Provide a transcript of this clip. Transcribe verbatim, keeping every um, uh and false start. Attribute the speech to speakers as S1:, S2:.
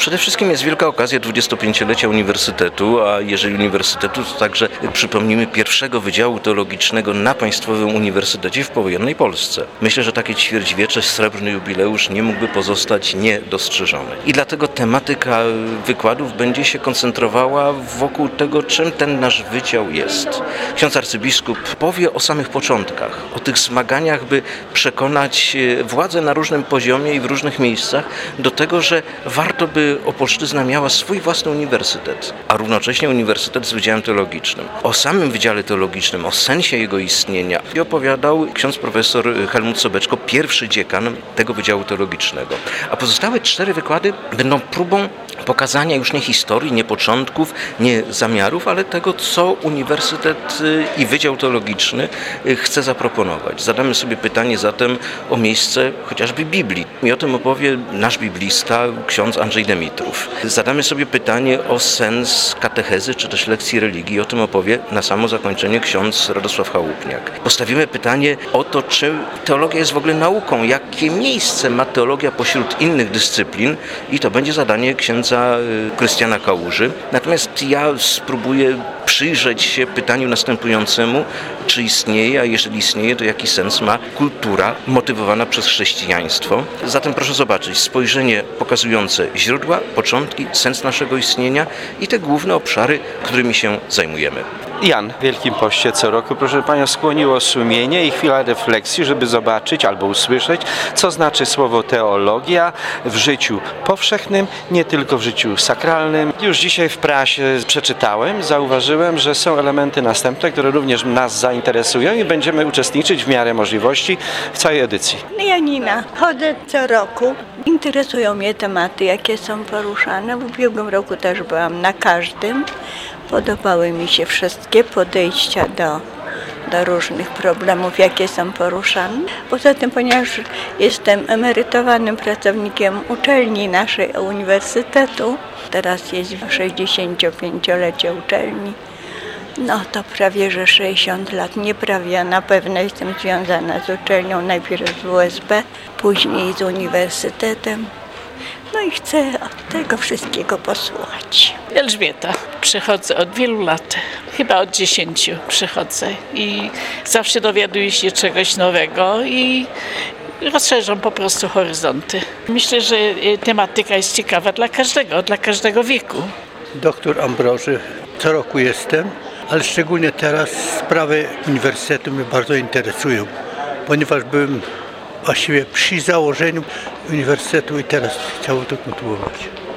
S1: Przede wszystkim jest wielka okazja dwudziestopięciolecia Uniwersytetu, a jeżeli Uniwersytetu, to także przypomnimy pierwszego Wydziału Teologicznego na Państwowym Uniwersytecie w powojennej Polsce. Myślę, że takie ćwierćwiecze, srebrny jubileusz nie mógłby pozostać niedostrzeżony. I dlatego tematyka wykładów będzie się koncentrowała wokół tego, czym ten nasz wydział jest. Ksiądz arcybiskup powie o samych początkach, o tych zmaganiach, by przekonać władzę na różnym poziomie i w różnych miejscach do tego, że warto by Opolszczyzna miała swój własny uniwersytet, a równocześnie uniwersytet z Wydziałem Teologicznym. O samym Wydziale Teologicznym, o sensie jego istnienia i opowiadał ksiądz profesor Helmut Sobeczko, pierwszy dziekan tego Wydziału Teologicznego. A pozostałe cztery wykłady będą próbą pokazania już nie historii, nie początków, nie zamiarów, ale tego, co Uniwersytet i Wydział Teologiczny chce zaproponować. Zadamy sobie pytanie zatem o miejsce chociażby Biblii. I o tym opowie nasz biblista, ksiądz Andrzej Demitrów. Zadamy sobie pytanie o sens katechezy, czy też lekcji religii. O tym opowie na samo zakończenie ksiądz Radosław Chałupniak. Postawimy pytanie o to, czy teologia jest w ogóle nauką, jakie miejsce ma teologia pośród innych dyscyplin i to będzie zadanie księdza Krystiana Kałuży. Natomiast ja spróbuję przyjrzeć się pytaniu następującemu, czy istnieje, a jeżeli istnieje, to jaki sens ma kultura motywowana przez chrześcijaństwo. Zatem proszę zobaczyć, spojrzenie pokazujące źródła, początki, sens naszego istnienia i te główne obszary, którymi się zajmujemy.
S2: Jan w Wielkim Poście co roku, proszę Panią, skłoniło sumienie i chwila refleksji, żeby zobaczyć albo usłyszeć, co znaczy słowo teologia w życiu powszechnym, nie tylko w życiu sakralnym. Już dzisiaj w prasie przeczytałem, zauważyłem, że są elementy następne, które również nas zainteresują i będziemy uczestniczyć w miarę możliwości w całej edycji.
S3: Janina, chodzę co roku. Interesują mnie tematy, jakie są poruszane. W ubiegłym roku też byłam na każdym. Podobały mi się wszystkie podejścia do, do różnych problemów, jakie są poruszane. Poza tym, ponieważ jestem emerytowanym pracownikiem uczelni naszej uniwersytetu, teraz jest sześćdziesięciopięciolecie uczelni, no to prawie że sześćdziesiąt lat, nie prawie, a na pewno jestem związana z uczelnią, najpierw z W S B, później z uniwersytetem. No i chcę od tego wszystkiego posłuchać.
S4: Elżbieta. Przychodzę od wielu lat, chyba od dziesięciu przychodzę i zawsze dowiaduję się czegoś nowego i rozszerzam po prostu horyzonty. Myślę, że tematyka jest ciekawa dla każdego, dla każdego wieku.
S5: Doktor Ambroży, co roku jestem, ale szczególnie teraz sprawy uniwersytetu mnie bardzo interesują, ponieważ byłem właściwie przy założeniu uniwersytetu i teraz chciałbym to kontynuować.